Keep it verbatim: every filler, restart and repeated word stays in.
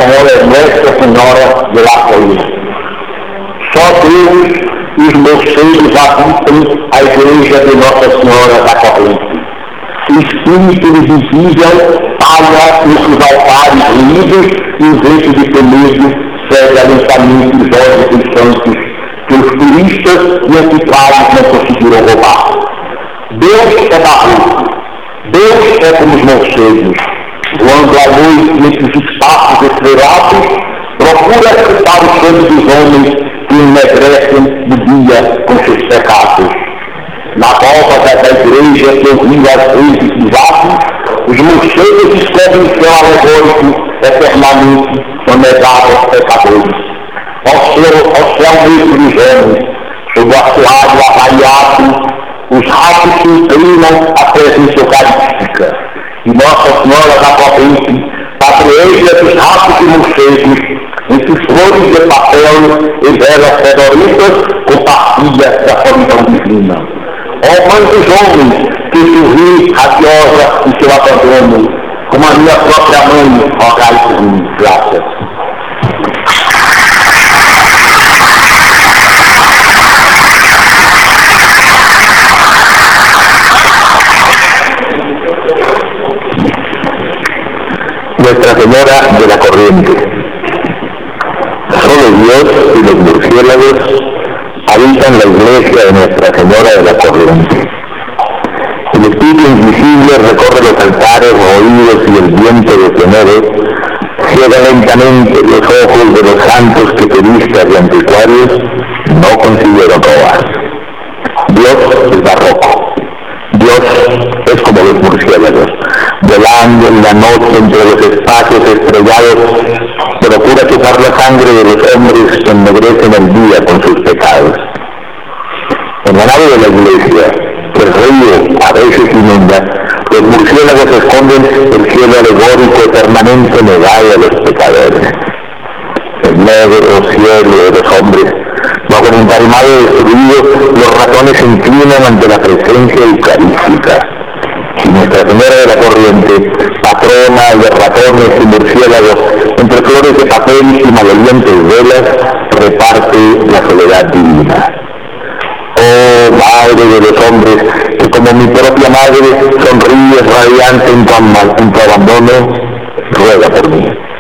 Senhora é Nossa Senhora de la Colina. Só Deus e os morcegos habitam a igreja de Nossa Senhora da Corrente. O Espírito invisível palha nesses altares unidos e o vento de Penedo cega lentamente os olhos dos santos que os turistas e antiquários não conseguiram roubar. Deus é barroco. Deus é como os morcegos, voando à noite entre os espaços estrelados, procura escutar o canto dos homens que enegrecem no dia com seus pecados. Na volta da igreja que eu vi às vezes pisados, os morcegos escrevem o céu alegórico eternamente sonegado aos pecadores. Ao céu, ao céu negro dos homens, sob o assoalho arraiado, os ratos se inclinam à presença eucarística. E Nossa Senhora da Corrente, padroeira dos ratos e morcegos, entre flores de papel e velas fedoritas, compartilha da solidão divina. Ó Mãe dos homens, que sorri radiosa em seu abandono, como a minha própria mãe, rogai por mim. Graças. Nuestra Señora de la Corriente. Solo Dios y los murciélagos habitan la iglesia de Nuestra Señora de la Corriente. El espíritu invisible recorre los altares, oídos y el viento de tenores, ciega lentamente los ojos de los santos que turistas y anticuarios no consiguieron robar. Dios es barroco. Dios es como los murciélagos, volando en la noche entre los espacios estrellados, procura chupar la sangre de los hombres que ennegrecen el día con sus pecados. En la nave de la iglesia, que el río a veces inunda, los murciélagos esconden el cielo alegórico permanente negado a los pecadores. El negro cielo de los hombres, bajo el emparimado destruido, los ratones se inclinan ante la presencia eucarística. Y Nuestra Señora de la Corriente, patrona de ratones y murciélagos, entre flores de papel y malolientes velas, reparte la soledad divina. Oh Madre de los hombres, que como mi propia madre sonríes radiante en tu, en tu abandono, ruega por mí.